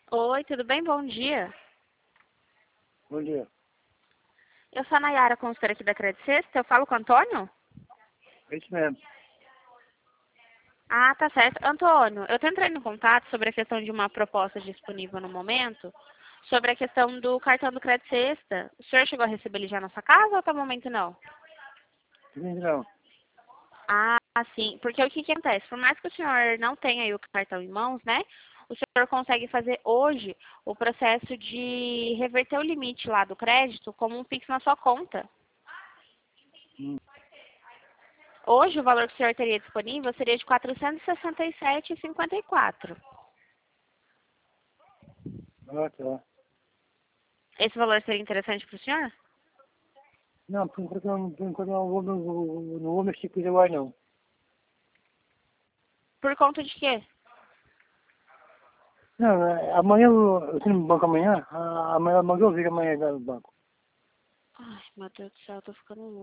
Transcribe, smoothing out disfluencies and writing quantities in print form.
Oi, tudo bem? Bom dia. Bom dia. Eu sou a Nayara, consultora aqui da Credit Sexta. Eu falo com o Antônio? É isso mesmo. Ah, tá certo. Antônio, eu tô entrando em contato sobre a questão de uma proposta disponível no momento, sobre a questão do cartão do Credit Sexta. O senhor chegou a receber ele já na sua casa ou até o momento não? Não. Ah, sim. Porque o que que acontece? Por mais que o senhor não tenha aí o cartão em mãos, né? O senhor consegue fazer hoje o processo de reverter o limite lá do crédito como um Pix na sua conta. Hum. Hoje, o valor que o senhor teria disponível seria de R$ 467,54. Ah, tá. Esse valor seria interessante para o senhor? Não, por enquanto eu não vou mexer com isso agora, não. Por conta de quê? Não, amanhã eu tenho no banco amanhã. Amanhã eu vi amanhã no banco. Ai, meu Deus do céu, eu tô ficando louco.